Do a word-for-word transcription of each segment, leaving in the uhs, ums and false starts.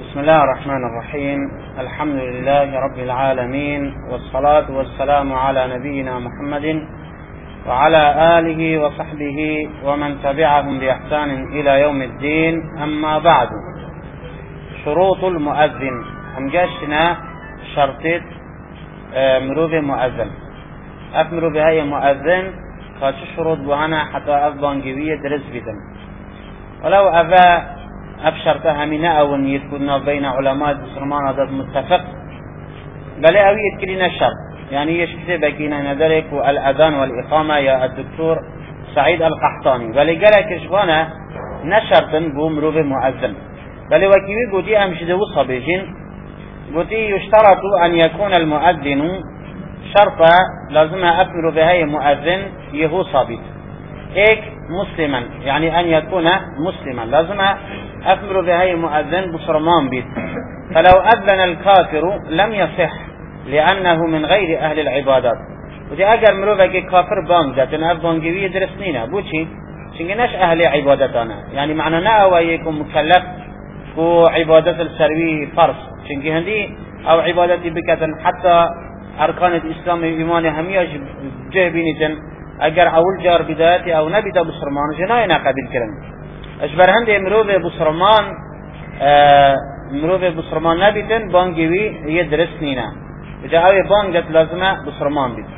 بسم الله الرحمن الرحيم. الحمد لله رب العالمين، والصلاة والسلام على نبينا محمد وعلى آله وصحبه ومن تبعهم بإحسان إلى يوم الدين. أما بعد، شروط المؤذن. هم جاشنا شرطة مروب مؤذن أفمرو بهاي مؤذن خاش شروط بهانا حتى أفبانجوية درس بدن. ولو أفا أبشرتها من أول يتكون بين علماء المسلمان هذا متفق، بل أوي يتكلين الشرط يعني يشكي بكينا ندرك الأذان والإقامة يا الدكتور سعيد القحطاني، بل قالك إشبانا نشرط بمروب مؤذن، بل وكيوي قدي أمشد وصبيجين قدي يشترط أن يكون المؤذن شرطا لازم أفمر بهاي مؤذن يهو صابت إيك مسلما، يعني أن يكون مسلما لازم أفمر بهاي مؤذن بصرمان بيت. فلو أذن الكافر لم يصح لأنه من غير أهل العبادات. ودي أجر مروبك كافر بانجة أفضانجوية درسنينا بوشي شنجناش أهل عبادتنا، يعني معنى ناوى يكون مكلف كو عبادة السروي فرص شنجي هندي أو عبادتي بكة حتى أركان الإسلام إيمان همياش جهبينيتن اگر اول جار بدايتي او نبدا بصرمان جناينا قبيل كرن اجبر هنده مروف بصرمان مروف بصرمان نبيتن بانجوي يدرس نينا اذا اوي بانجت لازمه بصرمان بيت.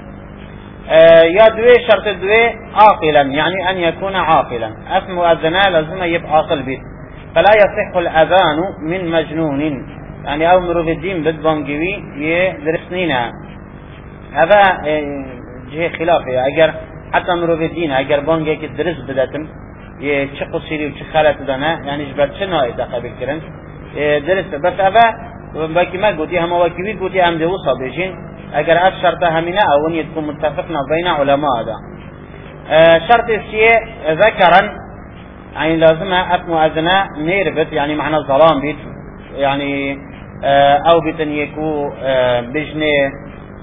يا دوي شرط دوي عاقلا، يعني ان يكون عاقلا. اسم مؤذنا لازمه يبقى عاقل بيت، فلا يصح الاذان من مجنون، يعني او مروف الدين بد بانجوي يدرس نينا. هذا جه خلافه. اگر حتى مروف الدين اگر بانگه که درس بداتم یه چه قصیری و چه خلط دانه یعنی جبر چه نایده قبل کرن درس بس اوه باکی ما گوتی همه واکیوی گوتی هم دو صابیشین اگر اف شرطه همینه اون یتکون متفقنا بین علماء دا. شرط سیه ذکرن يعني لازم اف مؤذنه نير بت، يعني معنى الظلام بيت، يعني او بيتن يكو بجنه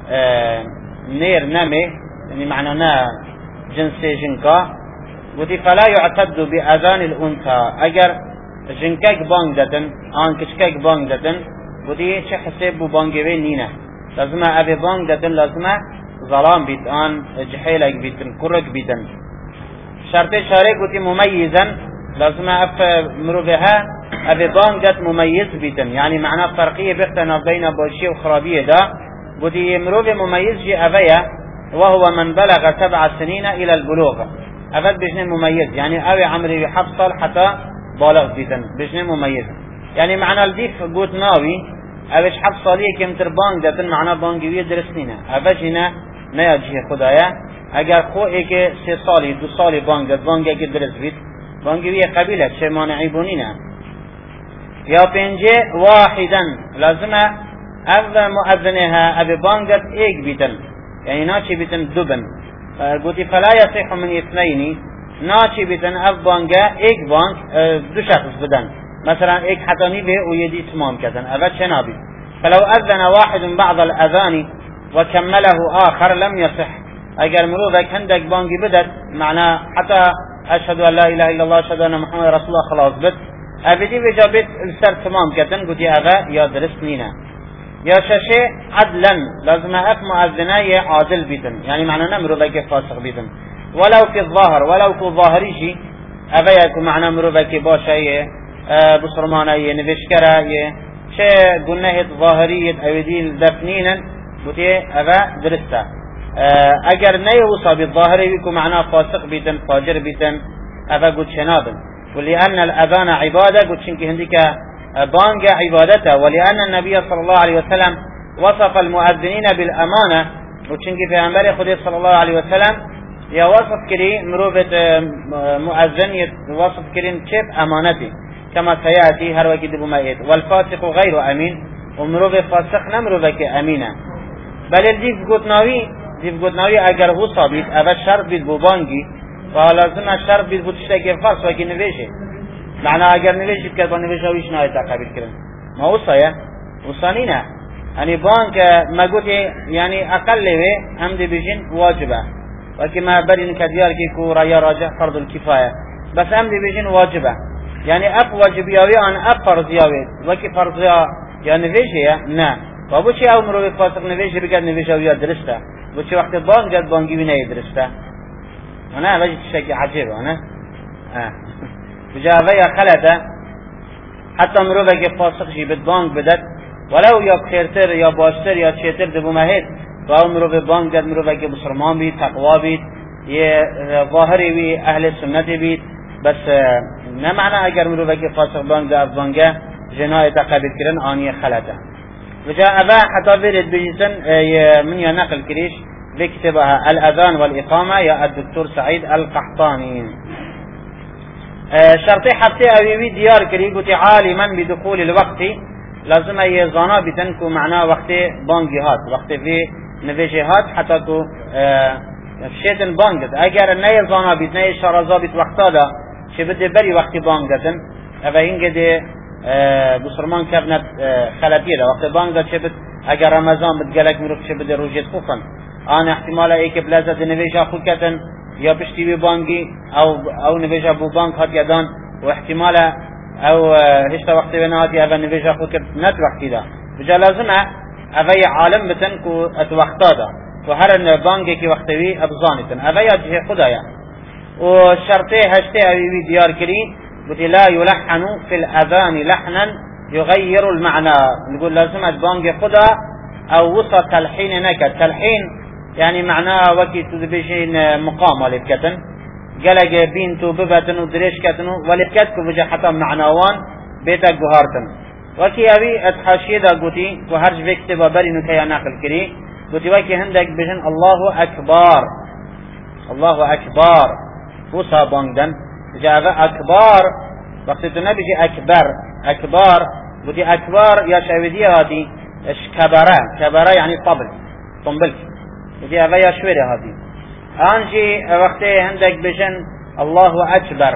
نير نمي، يعني معنى نا جنسي جنكا. ودي فلا يعتد بأذان الأنثى اگر جنكك بانگ دتن آن كشكك بانگ دتن ودي چه حساب بانگوه نينه، لازم ابي بانگ دتن لازم ظلام بيت آن جحيلك بيتن كرك بيتن. شرط شارك ودي مميزا لازم اف مروبها ابي بانگ دت مميز بيتن، يعني معنى فرقية بيختنا بين باشي وخرابية دا. ودي مروب مميز جي أبيا وهو من بلغ سبع سنين إلى البلوغ. أبد بجن مميز يعني أبي عمري بحفصل حتى بالغ بيتن بجن مميز، يعني معنى الديف قوت ناوي أبيش حفصلية كم تربان دتن معنى بانجوية درسنينا أبجنا نيجي خدايا أجر خو إيك سي صالي دو صالي بانج بانج إيك درس بيت بانجوية قبيلة شيء ما نعيبونينا. يا بنجي واحدا لازم اف مؤذنها ابي بانجت ايك بيتن، يعني ناشي بيتن دبن. قلت فلا يصح من اثنين، ناشي بيتن اف بانجا ايك بانك دو شخص بدن، مثلا ايك حتاني به ويدي تمام كتن افت شنابي. فلو اذن واحد بعض الاذان وكمله اخر لم يصح. اگر مروفك هندك بانجي بدت معنى حتى اشهد ان لا اله الا الله اشهد ان محمد رسول الله خلاص بد ابدي بجابت السر تمام كتن قلت افا يا درسنينا. يا شاشة عدلا لازم اف مؤذناي عادل بيتن، يعني معنى نمرو ذاك فاسق بيتن ولو في الظاهر ولو في الظاهري شي ابيك معنى نمرو ذاك باشاي أه بصرماناي نبشكراي شيء قلنا ظاهرية او دين دفنينا بوتي ابا درستا. أه اگر نيوصى بالظاهري بيكو معناه فاسق بيتن فاجر بيتن ابا قد شنابن. ولأن الأذان عبادة قد شنك هنديك بانج عبادته، ولأن النبي صلى الله عليه وسلم وصف المؤذنين بالأمانة وشنك في أمبر خدي صلى الله عليه وسلم يا وصف كري مروبة مؤذن وصف كري كيف أمانته كما سيأتي هر وكيد بمائد. والفاسق غير أمين ومروبة فاسق نمروبة كأمينة. بل الديف قطناوي ديف قطناوي اگر هو صابت أبا الشرط بيت ببانجي فلازم الشرط بيت بتشتكي فاس وكي نبيشه، معنى اگر نوشید که با نوشته ویش نهایت قبیل کردن ما وصايا وصانينا يعني بانك ما قلت يعني اقل له هم دي بيجين واجبه وكما بدين كديار كي كو رايا راجع فرض الكفايه بس هم دي بيجين واجبه يعني اف واجبیاوی آن اف فرضیاوی وکی فرضیا یا نویجه نه و بو چی او مروی فاسق نویجه بگد نویجه یا درسته بو چی وقت بانگ جد بانگی بی نه درسته نه وجه تشکی عجیبه نه بجا ویا خلطه حتی مروی که فاسق جی بد بانگ بدد ولو یا خیرتر یا باشتر یا چیتر دبو مهید و او مروی بانگ جد مروی که بسرمان بید تقوا بید یه ظاهری بی اهل سنتی بید بس نه معنی اگر مروی که فاسق بانگ ده از بانگه جنایت قبیل کرن آنی خلطه وجاء أبا حتى برد بجسن من ينقل كريش بكتبها الأذان والإقامة يا الدكتور سعيد القحطاني شرطي حتى أبيبي ديار كري قلت عالما بدخول الوقت لازم يزانا بتنكو معناه وقت بانجهات وقت في نفجهات حتى كو شيطن بانجت اگر نه يزانا بيت نه شرازا بيت وقتا دا چه بده بري وقت بانجتن أبا هنگه بسرمان کبنت خلطیه ده وقت بانگ ده چه بد اگر رمضان بد گلک میروف چه بده روجت خوفن آن احتمال ای که بلزد نویجا خود کتن یا پشتی بی بانگی او او نویجا بو بانگ هات یدان و احتمال او هشتا وقتی بناهاتی او نویجا خود کت نت وقتی ده بجا لازمه اوی عالم بتن کو ات وقتا ده و هر بانگی که وقتوی ابزانتن اوی جه خدایا و شرطه هشته اوی دیار کری قلت لا يلحن في الأذان لحنا يغير المعنى نقول لازم أدبانج خدا أو وسط تلحين نكت تلحين يعني معناه وكي تدبجين مقام لبكتن قلق بينتو ببتن ودريش كتن ولبكتكو بجا حتى معناوان بيتك بهارتن وكي أبي أتحاشي دا قلتي وهرج بكتبا بري نكيا ناقل كري قلتي وكي هندك بجن الله أكبر الله أكبر وسا بانجدن جاء أكبر وقت النبي أكبر أكبر ودي أكبر يا شاودي هذه إيش كبرة كبرة يعني طبل طنبل ودي أبا يا شوية هذه أنجي وقت عندك بجن الله أكبر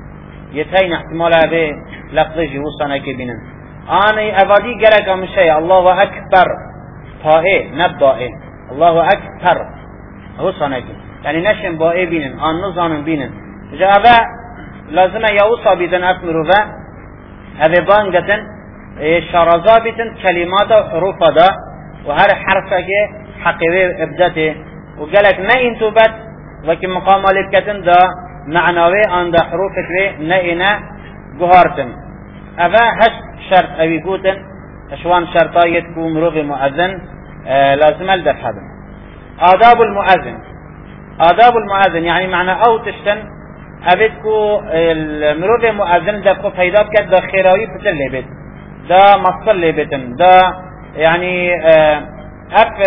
يتين احتمال أبي لفظي وصنا كبينن أنا أبادي جرك من شيء الله أكبر طائع نبائع الله أكبر وصنا يعني نشن بائع بينن أن نظام بينن جاء لازم يوصى بيدن أفمروا ذا هذا بانجتن شرزا بيتن كلمات وحروف دا وهر حرفك حقيقي ابدته وقالك نا انتو بات وكي مقام لبكتن دا معناوي عند حروفك نائنا قهارتن أفا هش شرط أبي قوتن اشوان شرطايت كو مروف مؤذن آه لازم الدف هذا آداب المؤذن آداب المؤذن يعني معنى أو تشتن أبد كو المروف مؤذن دا كو فايدا بكت دا خيراوي بتر لبت دا مصل لبتن دا يعني آه أف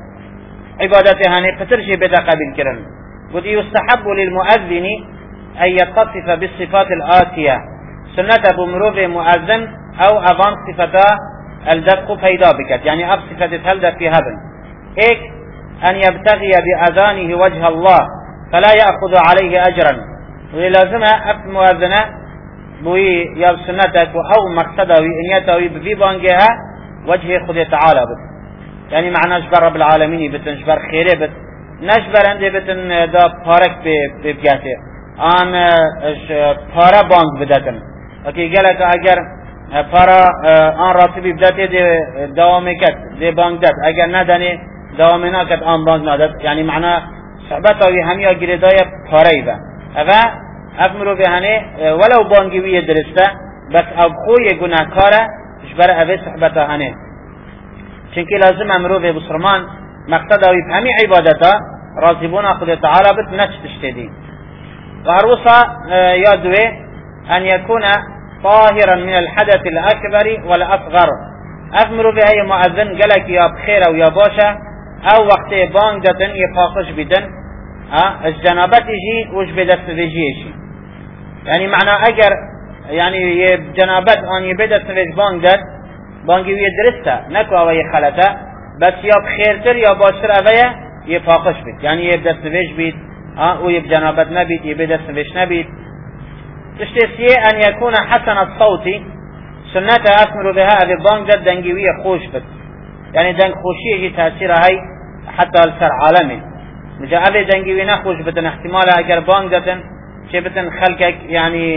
عبادته هاني بتر شي بدا قابل كرن قد يستحب للمؤذن أن يتصف بالصفات الآتية سنة أبو مروف مؤذن أو أفان صفتا الدفق فايدا بكت يعني أب صفة تهلد في هذا إيك أن يبتغي بأذانه وجه الله فلا يأخذ عليه أجرا ولازم أف مؤذنة بوي يا سنتك أو مقصده وإنيته بفي بانجها وجه خذ تعالى بت يعني معنى نجبر رب العالمين بت نجبر خيره بت نجبر عندي بتن دا بارك ببجاته آن پارا بانگ بدتن اکی گلک اگر پارا آن راتبی بدته دی دوام کد دی بانگ داد اگر ندانی دوام نکد آن بانگ نداد یعنی معنی صحبت اوی همیا گریدای پارایی با اما افمرو بهانه ولو بانگی وی درسته بس او خوی گناهکاره جبر اوی صحبت هانه چونکه لازم امرو به بسرمان مقصد اوی همه عبادتا راضیبون خود تعالی بت نشتشتدی وهروسا يدوي أن يكون طاهرا من الحدث الأكبر والأصغر أفمر بأي مؤذن قالك يا بخير أو يا باشا أو وقت بانجة يفاقش بدن أه الجنابات يجي وش بدست بيجيشي يعني معنى أجر يعني جنابات أن يبدست بيج بانجة بانجي ويدرسها نكو أو يخلتها بس يا بخير تر يا باشر أبيا يفاقش بد يعني يبدست بيج بيت اه ويب جنابت نبيت يبدس فيش نبيت تشتسيه أن يكون حسن الصوت سنة أثمر بها أبي بانجة دنجوية خوش بت يعني دنج خوشية يجي تأثير هاي حتى السر عالمي مجا أبي دنجوية نخوش بتن احتمال أجر بانجة شبتن خلقك يعني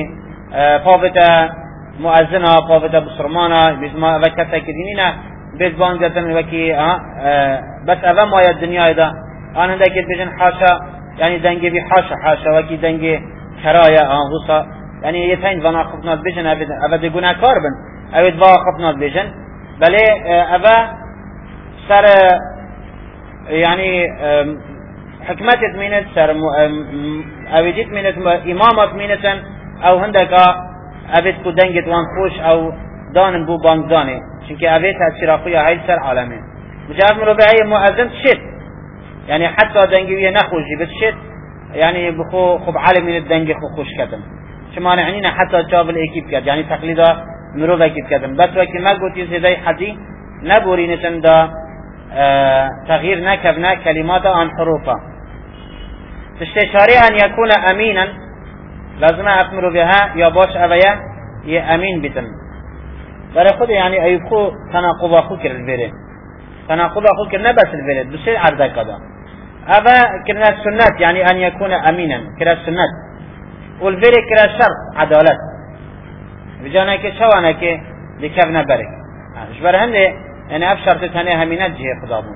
فابتا مؤذنا فابتا بسرمانا بزما وكتا كدينينا بزبان جتن وكي بس أبا ما الدنيا إذا أنا داكت بجن حاشا يعني دنجي بحاشا حاشا وكي دنجي كرايا هوسا يعني يتين فانا خفنا بجن أبدا قنا كاربن أبدا فا خفنا بجن بلي أبا سر يعني حكمت منت سر أبديت منت إمامت منت أو هندك أبد كدنجت وان خوش أو دان بو بانگدانه چونکه أبد تأثیر هاي سر عالمه مجاب مربعي مؤذن شت يعني حتى دنجي نخوشي بس شت يعني بخو خب عالم من الدنجي خو خوش كتم شو مانعنينا حتى جاب الأكيد كد يعني تقليدا مروبا كيد كتم بس وقت ما قلت يزيداي حدي نبوري نتن دا اه تغيير نكبنا كلمات عن حروفا تستشاري أن يكون أمينا لازم أفمر بها يا باش أبيا يا أمين بتن برای خود يعني أيوب خو تناقض أخو كر الفيرد تناقض أخو كر نبس الفيرد بس عرض كذا أبا كرنا السنة يعني أن يكون أمينا كرا السنة والفيرد كرا الشرط عدالة بجانا كي شوانا كي لكفنا برك إيش برهن يعني أبشرت تاني همينات جهة خدابون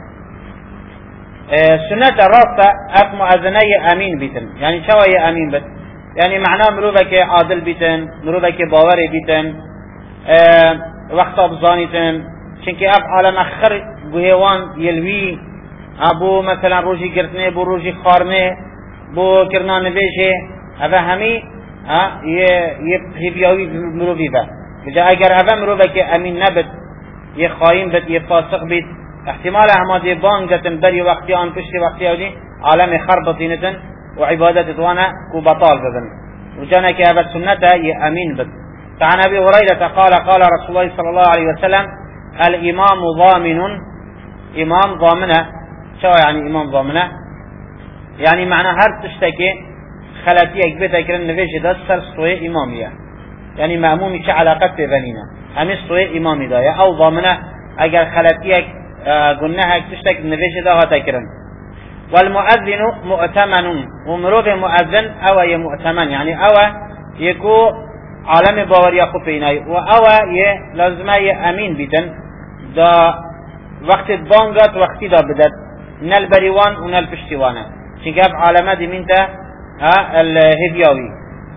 السنة الرابطة أف مؤذني أمين بيتن يعني شوية أمين بس يعني معناه مروبك عادل بيتن مروبك باوري بيتن اه وقتا بزانيتن چونكي اف عالم اخر بهوان يلوي ابو مثلا روجي گرتنه بو روجي خارنه بو کرنا نویشه افا همي ها يه هبياوي مروبي با بجا اگر افا مروبك امين نبت يه خاين بت يه فاسق بيت احتمال احمد بانجتن بري وقتي آن پشت وقتي اولي عالم خربطينتن وعبادة توانا كو بطال بدن وجانا كي افا سنة يه امين بت فعن أبي هريرة قال قال رسول الله صلى الله عليه وسلم الإمام ضامن إمام ضامنة شو يعني إمام ضامنة يعني معنى هر تشتكي خلاتيك بتكرن نفيش ده سر صوي إمامية يعني مأمومي كعلاقة بنينا همي صوي إمامي ده أو ضامنة أجر خلاتيك قلناها تشتكي نفيش ده هتكرن والمؤذن مؤتمن ومروف مؤذن أو يمؤتمن يعني أو يكو عالم باوری اخو پینای و او یه لازمه یه امین بیتن دا وقت بانگات وقتی دا بدد نل بریوان و نل پشتیوانه چنکه اف عالمه دی منتا الهدیاوی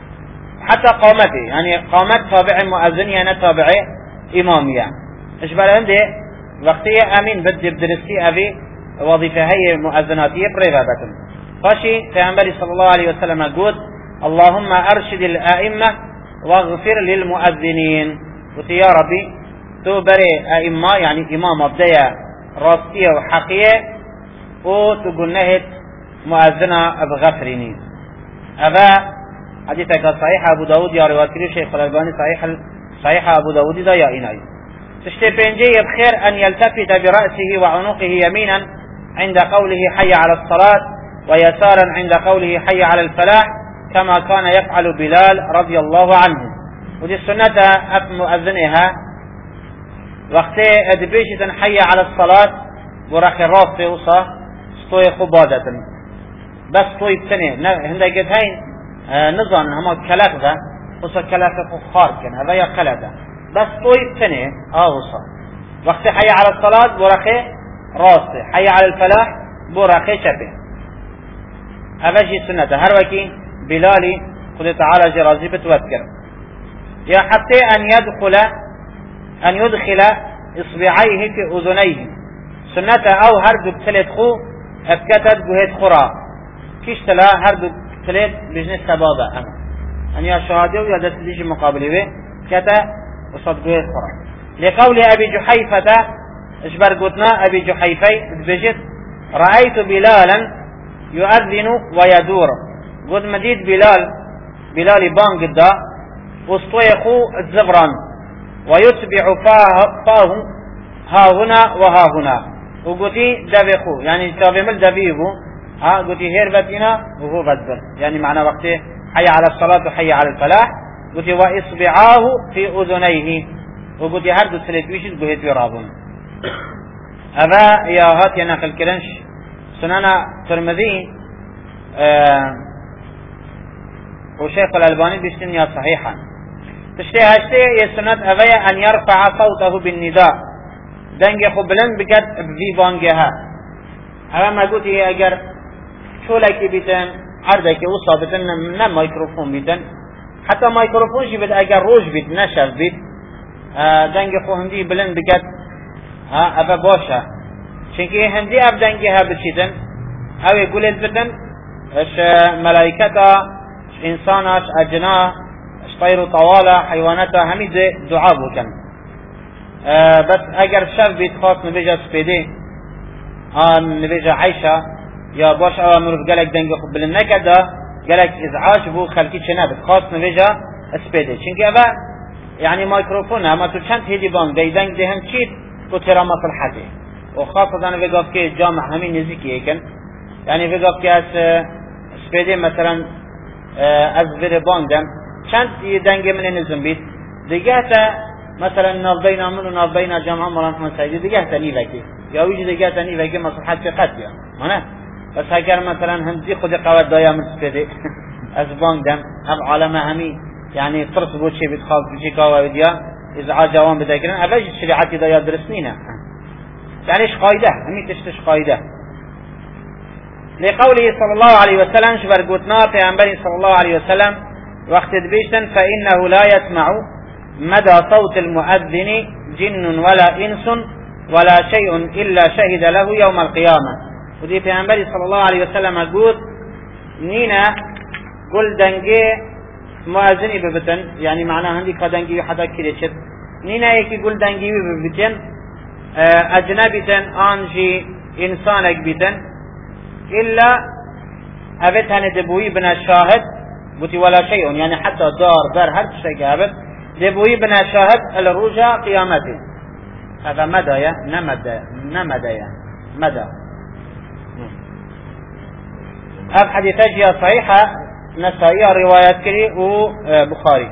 حتى قامته يعني قامت تابع مؤذن يعني تابع امامية ايش برنده وقتی امین بد بدرستی اوی وظیفه های مؤذناتیه پریوابتن فاشي پیغمبر صلی الله علیه وسلم قد اللهم ارشد الائمه واغفر للمؤذنين وتي يا ربي تو بري ائمه يعني امام ابديا راستيه وحقيه وتقول نهت مؤذنه بغفرني ابا حديثك صحيح ابو داود يا روايه الشيخ الألباني صحيح صحيح ابو داود ده يا اناي تشتي بنجي بخير ان يلتفت براسه وعنقه يمينا عند قوله حي على الصلاه ويسارا عند قوله حي على الفلاح كما كان يفعل بلال رضي الله عنه ودي السنة أف مؤذنها وقت أدبيشة حي على الصلاة ورخي الراس وصا ستوي خبادة بس ستوي بسنة هندا قد هين آه نظام هما كلاكذا وصا كلاكة خار كان هذا يا كلاكة بس ستوي بسنة اه وصا وقت حي على الصلاة ورخي راس حي على الفلاح ورخي شبه هذا جي سنة هروكي بلالي قل تعالى جرازي بتوذكر يا حتى أن يدخل أن يدخل إصبعيه في أذنيه سنة أو هردك تلت خو أفكتت بهت خرا كيش تلا هردك تلت بجنس سبابة أنا أن يا شهادة ويا دست ليش مقابله به كتا وصد بهت خرا لقول أبي جحيفة إشبر قلتنا أبي جحيفة بجد رأيت بلالا يؤذن ويدور قد مديد بلال بلال بانق دا وسطيخو الزغران ويتبع فاه, فاه ها هنا وها هنا وقتي دبيخو يعني تابمل دبيهو ها قتي هيربتنا وهو بدبر يعني معنى وقت حي على الصلاة وحي على الفلاح قتي وإصبعاه في أذنيه وقتي هردو سلتويشت قهت يرابون أبا يا هات يا نقل كرنش سنانا ترمذي آه وشيخ الألباني بيشتن يا صحيحا تشتي هشتي يسنت أبيا أن يرفع صوته بالنداء دنگ خو بلند بكت في بانجها أما ما قلت هي أجر شو لك بيتن عردك وصابتن من مايكروفون بيتن حتى مايكروفون شي بد أجر روج بيت نشف بيت دنگ خو هندي بلند بكت ها أبا باشا چونكي هندي أب دنگها بچيتن أو يقول البتن اش ملائكتا اش انساناش اجنا اش طير طوالة حيواناتا همي دعا بكن اه بس اگر شف بيت خاص نبيجا سبيدي آن نبيجا عيشة يا باش او مروف قالك دنگ خب بلنكدا قالك ازعاج بو خلقي چنابت خاص نبيجا سبيدي چونكي ابا يعني مايكروفون اما تو چند هيدي بان دي دنگ دهم چيت تو ترى مصلحته وخاصة انا بقاف كي جامع همي نزيكي ايكن يعني بقاف كي اس سبيدي مثلا از بره باندم چند دنگ من نزم بید دیگه تا مثلا نافبین آمون و نافبین جمعه مولا محمد سعیدی دیگه تا نیوکی یا ویجی دیگه تا نیوکی مصلحت چه قد بیا مانه بس اگر مثلا همزی خود قوت دایا من سپیده از باندم هم عالمه همی يعني فرص بود چه بید خواب بچی کاوا بدیا ازعاج جوان بده کرن اوج شریعتی دایا درست نینه يعني اش قایده همی تشتش قایده لقوله صلى الله عليه وسلم شبر قوتنا پیغمبر صلى الله عليه وسلم وقت دبيشتن فإنه لا يسمع مدى صوت المؤذن جن ولا إنس ولا شيء إلا شهد له يوم القيامة ودي پیغمبر صلى الله عليه وسلم قوت نينا قل دنگي مؤذني ببتن يعني معناه هندي قدنگي حدا كريشت نينا يكي قل دنگي ببتن أجنبتن آنجي إنسانك بتن إلا أبتهن دبوي بنا شاهد بوتي ولا شيء يعني حتى دار دار هر شيء قابل دبوي بنا شاهد الرجاء قيامته هذا مدى يا نمدى نمدى يا مدى هذا حديث جاء صحيحة نسائية روايات كري وبخاري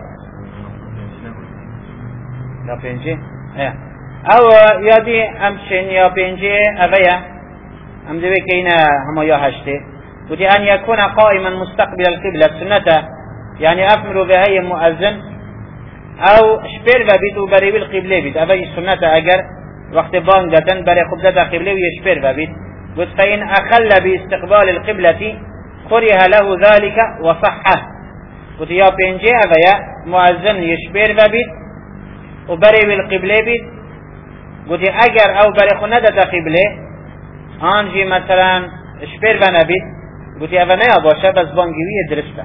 لا بينجي أو يدي أمشين يا بينجي أبيا هم دوی که این همایا هشته بودی ان یکون قائما مستقبل القبلة سنته يعني افمرو به هی مؤذن او شپر و بید و بری بالقبله بید اوی سنته اگر وقت بانگ دادن بری قبلت قبله و یشپر و بید بود فإن اخل باستقبال القبلة قره له ذلك وصحه بودی یا پینجه اوی مؤذن یشپر و بید و بری بالقبله بید بودی اگر او بری خونه داد قبله آنجی مثلا شپر و نبید گوتی اوه نیا باشه بس بانگیوی درسته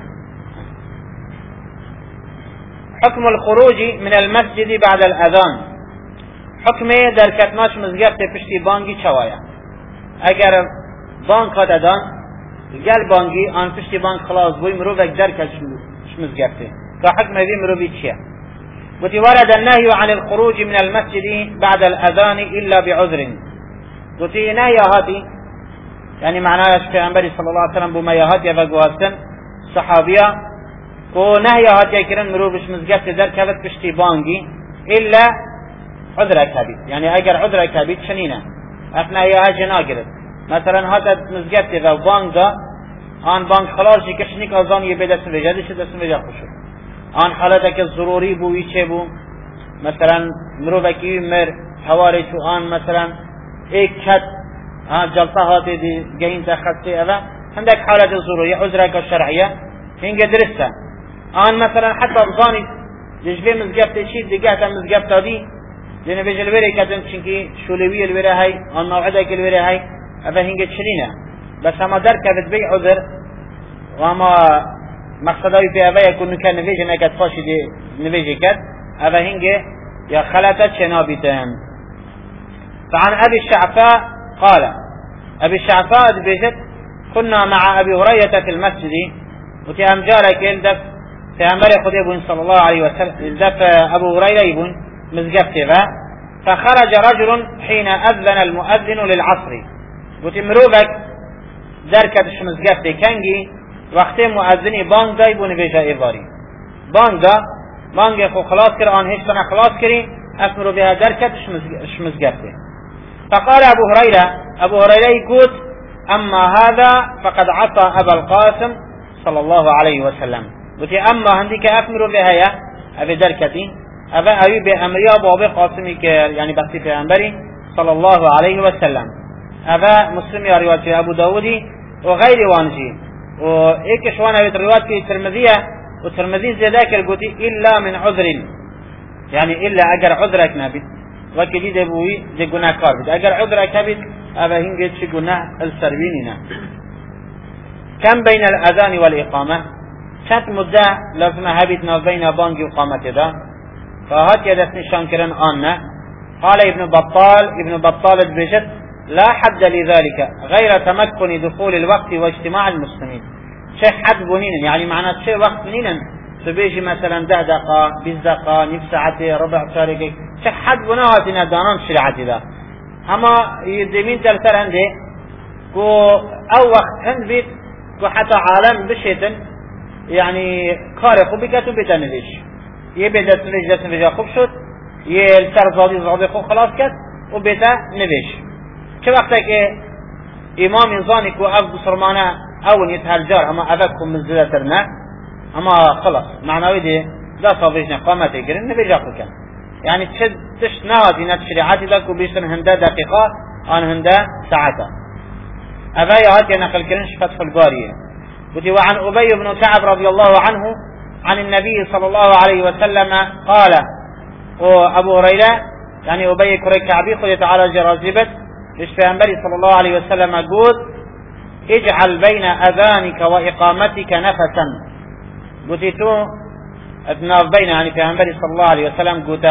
حكم الخروج من المسجد بعد الأذان حكم در کتناش مزگفت پشتی بانگی چوایا اگر بانگ قد ادان گل بانگی آن پشتی بانگ خلاص بوی مرو وک در کتش مزگفته که حكم بی مرو بی چیه گوتی ورد النهي عن الخروج من المسجد بعد الأذان إلا بعذر گوتی نهی هاتی یعنی معناش پیغمبر صلی الله علیه و سلم بو میاهات و گواستن صحابیا کو نهی هاتی کرن مرو بش مزگفت در کبت پشتی بانگی الا عذر کبید یعنی اگر عذر کبید چنینه اثنا یا جنا گرد مثلا هات مزگفت و بانگ دا آن بانگ خلاصی کشنیک ازان یه بدست وجدش دست وجد خوشو آن حالت که ضروری بوی چه بو مثلا مرو بکی مر حواری تو آن مثلا ایک کت جلسه هاتی دی گهین تخصی اوه هندک حالت ضروری عذرک شرعیه هنگه درسته آن مثلا حتی بزانی ججبه مزگفت چید دیگه تا مزگفت دی دینه به جلوری کتن چنکی شولوی الوره های آن موعده که الوره های اوه هنگه چنینه بس اما در کبت بی عذر و اما مقصداوی پی اوه یکون نکه نویجه نکت فاشی دی نویجه کت اوه هنگه یا خلطت چنابیتن فعن أبي الشعفاء قال أبي الشعفاء بيجت كنا مع أبي هريرة في المسجد وتي أمجارك يلدف في أمر خديب صلى الله عليه وسلم يلدف أبو هريرة يبون مزقفت فخرج رجل حين أذن المؤذن للعصر وتي مروبك دركتش مزقفت كنجي وقت مؤذني بانگ دا يبون بيجا إيباري بانگ دا بانگ خو خلاص كر آن هيش سنة خلاص كري أسمرو بها دركتش مزقفت فقال أبو هريرة أبو هريرة يقول أما هذا فقد عصى أبا القاسم صلى الله عليه وسلم قلت أما هنديك أفمر بها اوه درکتی اوه اوی به امریا بابه قاسمی که یعنی بحثی پیغمبری صلی الله علیه و سلم. اوه مسلم یا روایت ابو داودی و غیر وانجی و ایکش وان اوی روایت که ترمذیه و ترمذی زیاده کر گوتی الا من عذر، یعنی الا اگر عذرک نبید وکی دیده بوی دی گناه کار بید، اگر عذرک نبید اوه هنگه چی گناه السروینی نه. كم بين الأذان والإقامة؟ چند مدة لازم هبيت ناف بين بانجي وقامت دا فهات يدس نشان كرن آننا. قال ابن بطال ابن بطال بجد لا حد لذلك غير تمكن دخول الوقت واجتماع المسلمين. شيء حد بنين يعني معنى شيء وقت بنين تبيجي مثلا ده دقة بيز دقة نفس ساعتي ربع شاركي شيء حد بناهاتنا دانان شريعتي دا. اما يدمين تلتر هنده كو او وقت هند بيت وحتى عالم بشيتن يعني كاري خوب بكتو بتنفيش يبدأ تنفيش دست نفيش خوب شد يلتر زادي زادي خوب خلاص كت وبتا نفيش چه وقتا که امام انساني كو اف بسرمانه اول يتهالجار اما افكم من زلترنا اما خلاص معنوي دي لا صافيشنا قامته كرن نفيش اخو كان يعني تشد تشت نهاتي نت شريعاتي لكو بيشتن هندا دقيقة عن هندا ساعتا. أبايا هاتي نقل كرنش فتح البارية وتي وعن أبي بن كعب رضي الله عنه عن النبي صلى الله عليه وسلم قال وأبو هريرة يعني أبي كري كعبي خذ تعالى جرازبت ليش پیغمبر صلى الله عليه وسلم قول اجعل بين أذانك وإقامتك نفسا قلت تو اتناف بين يعني پیغمبر صلى الله عليه وسلم قلت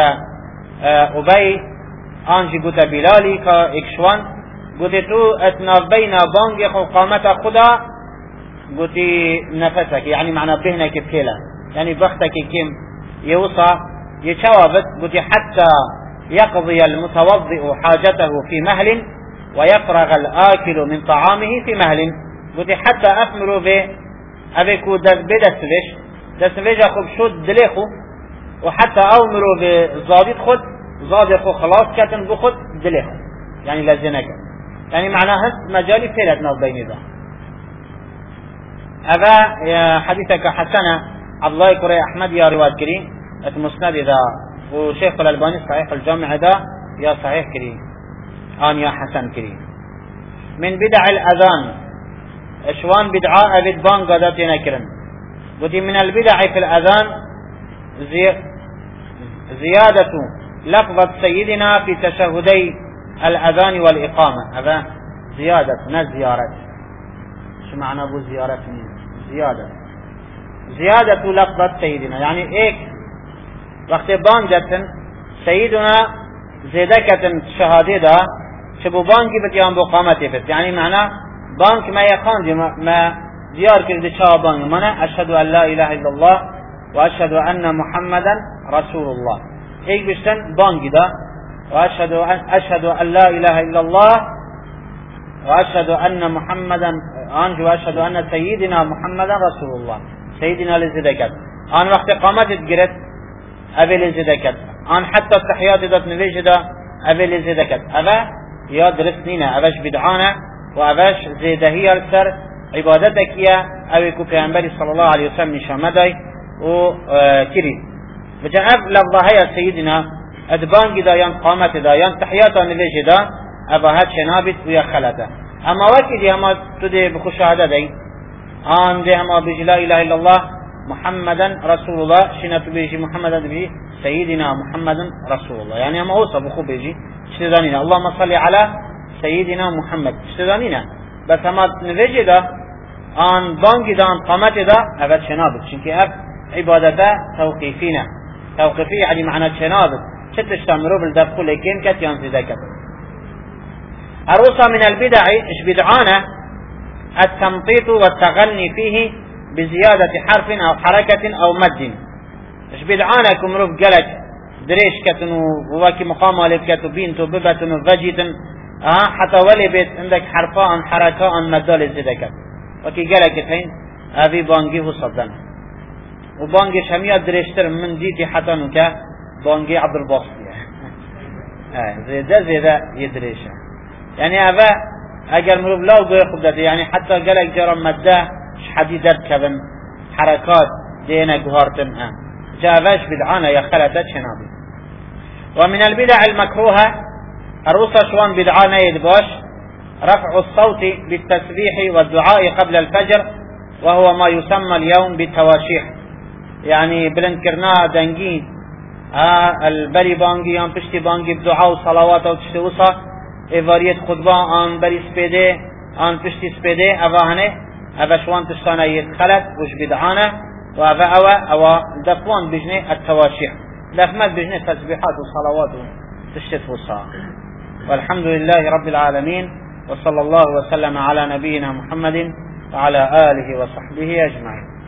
أبي آنجي قلت بلالي كإكشوان قلت تو اتناف بين بانج قامت خدا قلت نفسك يعني معنى بهنك بكلا يعني بختك كم يوصى يتشوابت قلت حتى يقضي المتوضئ حاجته في مهل ويفرغ الآكل من طعامه في مهل قلت حتى أفمروا به أبيكو بدستفش دستفش أخب شد دليخو وحتى أمروا بزادت خد زادت خو خلاص كتن بخد دليخو يعني لزنك يعني معناها مجالي فيلتنا بين ذا. أبا حديثك حسنة عبد الله كري أحمد يا رواد كريم المسند ذا وشيخ الألباني صحيح الجامع ذا يا صحيح كريم آن يا حسن كريم. من بدع الأذان اشوان بدعاء أبد بان قادات ينكرن ودي من البدع في الأذان زي زيادة لفظة سيدنا في تشهدي الأذان والإقامة. هذا زيادة نه زيارة. شو معنى أبو زيارة؟ زيادة زيادة لفظة سيدنا يعني إيك وقت بانجتن سيدنا زيدكة شهادة دا شبو بانجي بتيان بقامته بس يعني معنى بانك ما يخاندي ما زيار كرد شاه بانك معنى أشهد أن لا إله إلا الله وأشهد أن محمدا رسول الله إيك بشتن بانجي دا وأشهد أن أشهد أن لا إله إلا الله وأشهد أن محمدا أنج وأشهد أن سيدنا محمدا رسول الله سيدنا لزدكت أن وقت قامت جرت أبي لزدكت أن حتى التحيات ذات نوجد أبي لزدكت أبا يا درسنينا أباش بدعانا وأباش زيدهي السر عبادتك يا أبي كوبيانبري صلى الله عليه وسلم نشامداي وكري بجأب لفظها سيدنا ادبان دا ين قامت دا ين تحياتا نوجد دا أبا هات شنابت ويا خلته اما وقتی دی اما تو دی بخو شهاده دی آن دی اما بیجی لا اله الا الله محمدا رسول الله شنا تو بیجی محمدا بیجی سيدنا محمدا رسول الله يعني اما اوصى بخو بیجی اشتدانینا اللهم صل على سيدنا محمد اشتدانینا بس اما نویجی دا آن بانگی دا آن قامت دا اول شنابت چونکه اف عبادتا توقیفینا توقیفی يعني معنى شنابت شتش تامرو بالدفقو لیکن کت یانزیده کت. الرصة من البدع ايش بدعانة التمطيط والتغني فيه بزيادة حرف او حركة او مد. ايش بدعانة كمروف قلج دريش كتنو وواكي مقام والبكتو بينتو ببتنو فجيتن اه حتى ولي بيت عندك حرفان حركان مدال الزدكت وكي قلجتين ابي بانجي وصدن وبانجي شمية دريشتر من ديتي حتى نكا بانجي عبد الباسط اه زيدا زيدا يدريشه يعني أبا أجر مروب لا وقوي خبدته يعني حتى قالك جرى مده حديدات كبن حركات دينا قهارتن اه جاوش بدعانه يا خلطة شنابي. ومن البدع المكروهة الرسل شوان بدعانه يدباش رفع الصوت بالتسبيح والدعاء قبل الفجر، وهو ما يسمى اليوم بالتواشيح، يعني بلنكرنا دنجين ها البري بانجي ان پشتی بانگی بدعاء وصلوات او تشتی وصا ایواریت خطبه آن بری سپیده آن پشتی سپیده اوهنه اوه شوان تشتانه يدخلت وش بدعانه و اوه اوه اوه دفوان بجنه التواشيح لفمت بجنه تسبيحات وصلوات تشتت وصا. والحمد لله رب العالمين، وصلى الله وسلم على نبينا محمد وعلى آله وصحبه أجمعين.